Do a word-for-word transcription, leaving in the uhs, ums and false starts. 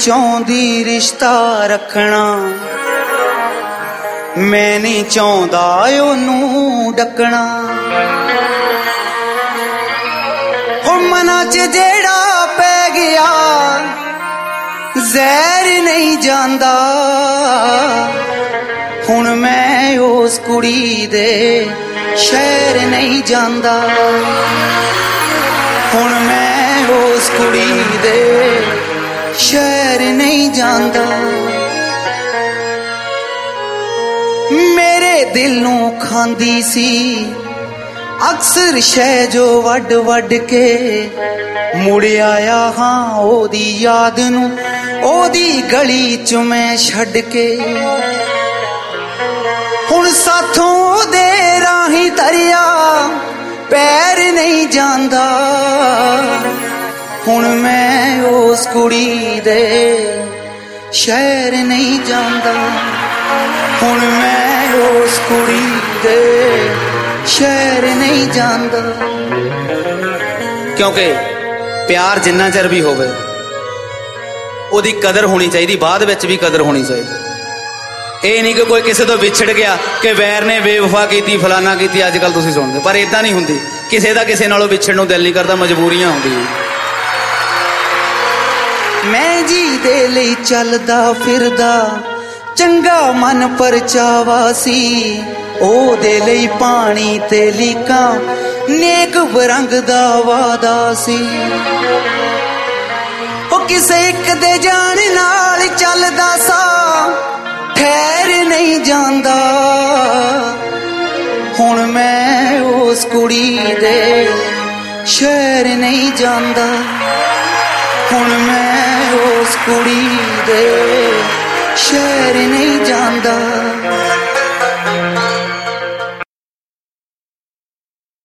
चाहुंदी रिश्ता रखना, मैं नहीं चाहुंदा ओनू डकना। हो मना च जेड़ा पै गया जहर नहीं जांदा, हुण मैं उस कुड़ी दे शहर नहीं जांदा, हुण मैं उस कुड़ी दे शहर नहीं जांदा। मेरे दिल नू खांदी सी अक्सर शह जो वड वड के, मुड़ आया हाँ ओदी याद नू ओदी गली च मैं छड्ड के। हुण साथों दे राही तरिया पैर नहीं जांदा, हुण मैं उस कुड़ी दे शहर नहीं जांदा, हुण मैं उस कुड़ी दे शहर नहीं जांदा। क्योंकि प्यार जिन्ना चਿਰ भी होवे ओदी कदर होनी चाहिए, बाद विच भी कदर होनी चाहिए। ये नहीं कि कोई किसी तो विछड़ गया कि वैर ने बेवफा की फलाना की, अजकल तुसीं सुणदे, पर इदा नहीं हुंदी। किसी का किसी नालों विछड़ नूं दिल नहीं करता, मजबूरियां हुंदियां। मैं जी दे लई चलदा फिरदा चंगा मन परचावा सी, ओ दे लई पानी ते लीकां नेक बरंग दा वादा सी। ओ किसे एक दे जान नाल चलदा सा ठहर नहीं जांदा, हुण मैं उस कुड़ी दे शहर नहीं जांदा, हुण मैं उस कुड़ी दे शहर नहीं जांदा।